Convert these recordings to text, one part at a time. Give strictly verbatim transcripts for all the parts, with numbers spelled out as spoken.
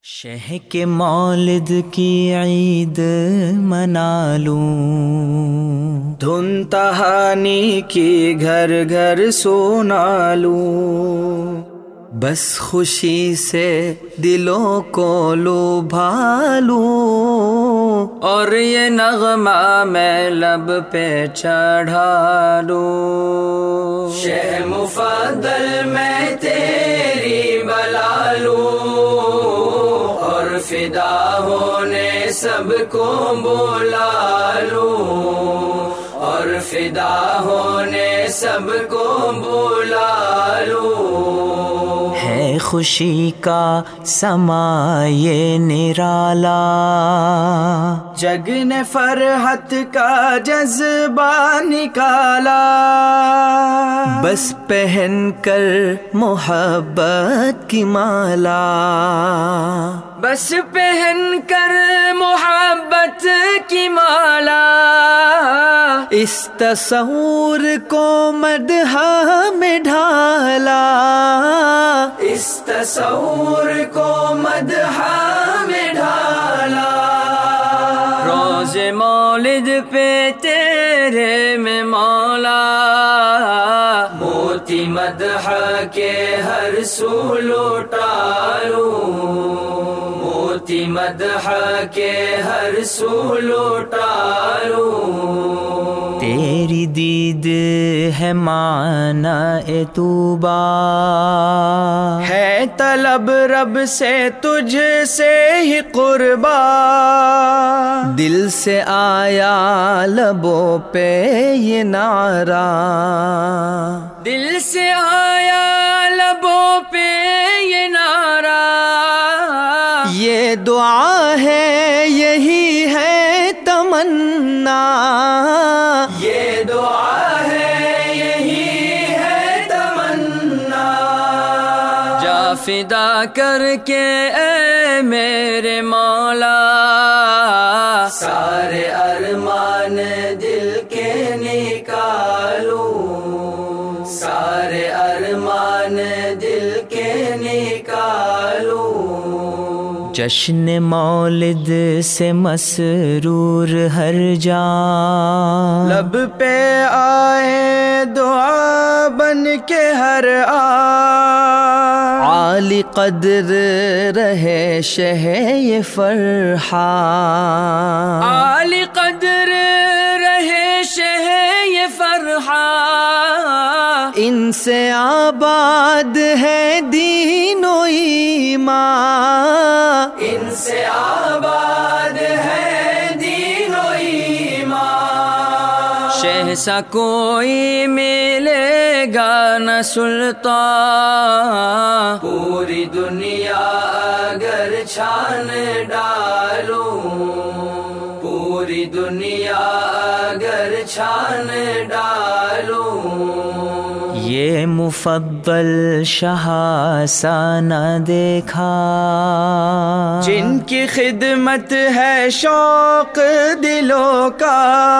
شہ کے مولد کی عید منا لوں، دھن تہانی کی گھر گھر سنا لوں، بس خوشی سے دلوں کو لبھا لوں، اور یہ نغمہ میں لب پہ چڑھا لوں۔ شہ مفضل میں تیری بلا لوں، فدا ہونے سب کو بلا لوں، اور فدا ہونے سب کو بلا لوں۔ ہے خوشی کا سما یہ نرالا، جگ نے فرحت کا جذبہ نکالا، بس پہن کر محبت کی مالا، بس پہن کر محبت کی مالا، اس تصور کو مدحہ میں ڈھالا، اس تصور کو مدحہ میں ڈھالا۔ روز مولد پہ تیرے میں مولا، موتی مدحہ کے ہر سو لوٹا لوں، موتی مدحہ کے ہر سو لوٹا لوں۔ تیری دید ہے معنی توبہ، ہے طلب رب سے تجھ سے ہی قربا، دل سے آیا لبوں پہ یہ نعرہ، دل سے آیا لبوں پہ یہ نعرہ، یہ دعا ہے یہی ہے تمنا، یہ دعا ہے یہی ہے تمنا۔ جا فدا کر کے اے میرے مولا، سارے ارمان دل کے نکالوں، سارے ارمان دل کے نکالوں۔ جشن مولد سے مسرور ہر جان، لب پہ آئے دعا بن کے ہر آن، عالی قدر رہے شہ یہ فرحان، عالی قدر رہے شہ یہ فرحان، ان سے آباد ہے دین و ایمان، ان سے آباد ہے دین و ایمان۔ شہ سا کوئی ملے گا نہ سلطان، پوری دنیا اگر چھان ڈالوں، پوری دنیا اگر چھان ڈالوں۔ یہ مفضل شاہ سا نہ دیکھا، جن کی خدمت ہے شوق دلوں کا،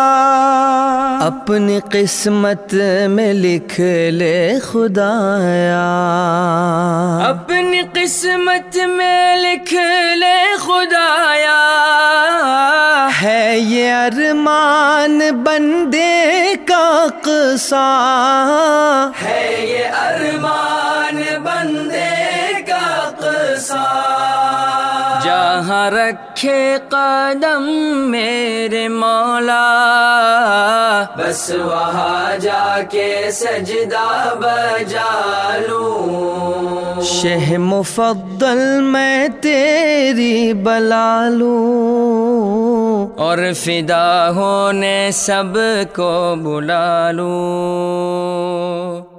اپنی قسمت میں لکھ لے خدایا، اپنی قسمت میں لکھ لے خدایا، ہے یہ ارمان بندے کا قصہ، ہے یہ ارمان بندے کا قصہ۔ جہاں رکھے قدم میرے مولا، بس وہاں جا کے سجدہ بجا لوں، شہ مفضل میں تیری بلا لوں، اور فدا ہونے سب کو بلا لوں۔